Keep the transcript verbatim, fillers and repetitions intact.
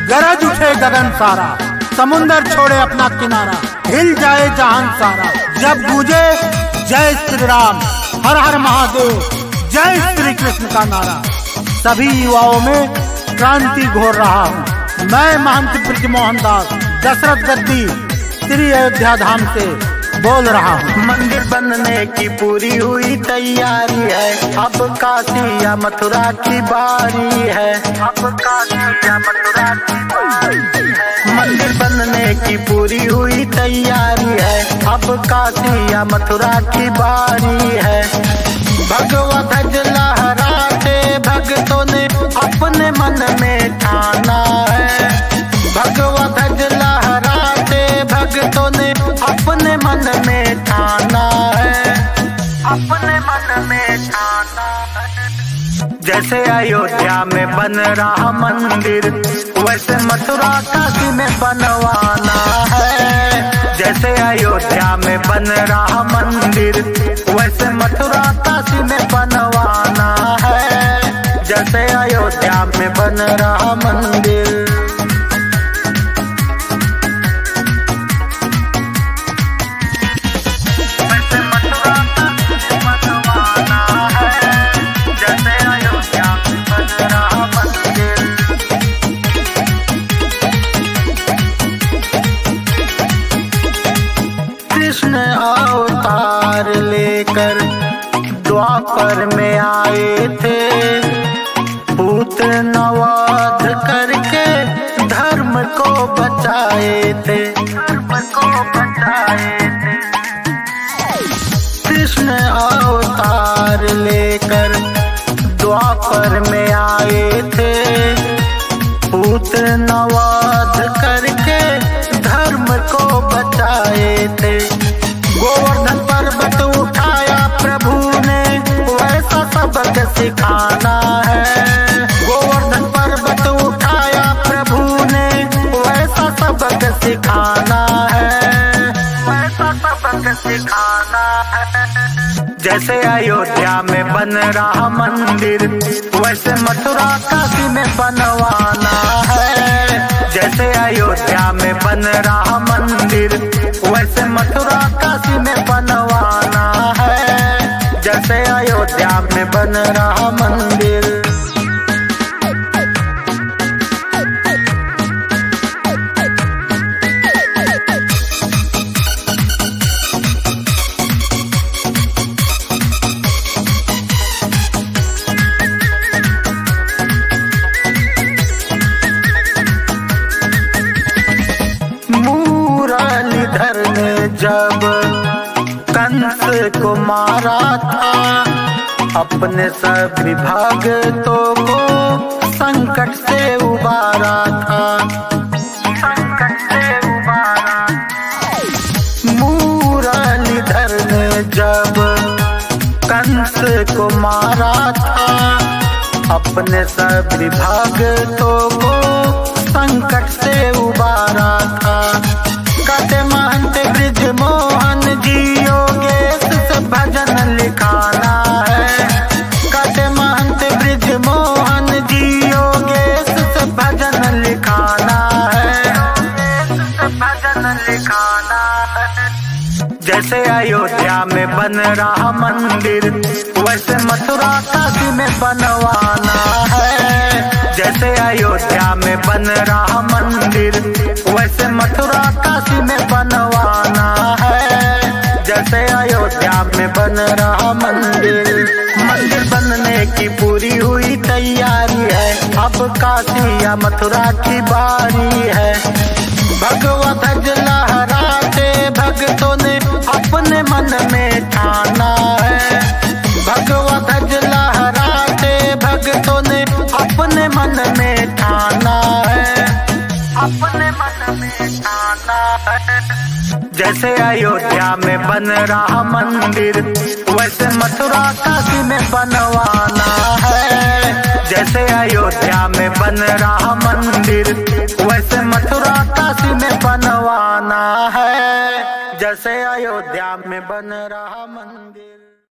गरज उठे गगन सारा, समुंदर छोड़े अपना किनारा, हिल जाए जहान सारा, जब गूंजे जय श्री राम, हर हर महादेव, जय श्री कृष्ण का नारा। सभी युवाओं में क्रांति घोर रहा हूँ मैं, महंत ब्रिजमोहन दास, दशरथ गद्दी श्री अयोध्या धाम से बोल रहा हूँ। मंदिर बनने की पूरी हुई तैयारी है, अब काशी या मथुरा की बारी है, अब काशी या मथुरा की बारी है। मंदिर बनने की पूरी हुई तैयारी है, अब काशी या मथुरा की बारी है। भगवा ध्वज लहराते भक्तों ने अपने मन में ठाना है, भगवा ध्वज लहराते भक्तों ने अपने मन में ठाना है, अपने मन में ठाना है। जैसे अयोध्या में बन रहा मंदिर, वैसे मथुरा काशी में बनवाना है। जैसे अयोध्या में बन रहा मंदिर, वैसे मथुरा काशी में बनवाना है। जैसे अयोध्या में बन रहा मंदिर, कृष्ण अवतार लेकर द्वापर में आए थे, पुत्र वध करके धर्म को बचाए थे, धर्म को बचाए थे। कृष्ण अवतार लेकर द्वापर में आए थे, पुत्र वध करके धर्म को बचाए थे। गोवर्धन पर्वत उठाया प्रभु ने, वैसा सबक सिखाना है। गोवर्धन पर्वत उठाया प्रभु ने, वैसा सबक सिखाना है, वैसा सबक सिखाना है। जैसे अयोध्या में बन रहा मंदिर, वैसे मथुरा काशी में बनवाना है। जैसे अयोध्या में बन रहा मंदिर, वैसे मथुरा काशी में बनवाना है। जैसे अयोध्या में बन रहा मंदिर, मुरलीधर ने जब कंस को मारा था, अपने सभी भक्तों को संकट से उबारा था, संकट से उबारा। मुरलीधर ने जब कंस को मारा था, अपने सभी भक्तों को संकट से उबारा था। कहते महंत ब्रिजमोहन जी योगेश से भजन लिखाना है, कहते महंत ब्रिजमोहन जी योगेश से भजन लिखाना है, भजन लिखाना है। जैसे अयोध्या में बन रहा मंदिर, वैसे मथुरा काशी में बनवाना है। जैसे अयोध्या में बन रहा मंदिर, वैसे मथुरा काशी में बनवाना है। जैसे अयोध्या में बन रहा मंदिर, मंदिर बनने की पूरी हुई तैयारी है, अब काशी या मथुरा की बारी है। भगवा ध्वज लहराते भक्तों ने अपने मन में ठाना है, भगवा ध्वज लहराते भक्तों ने अपने मन में ठाना है, अपने मन में ठाना है। जैसे अयोध्या में बन रहा मंदिर, वैसे मथुरा काशी में बनवाना है। जैसे अयोध्या में बन रहा मंदिर, वैसे मथुरा काशी में बनवाना है। जैसे अयोध्या में बन रहा मंदिर।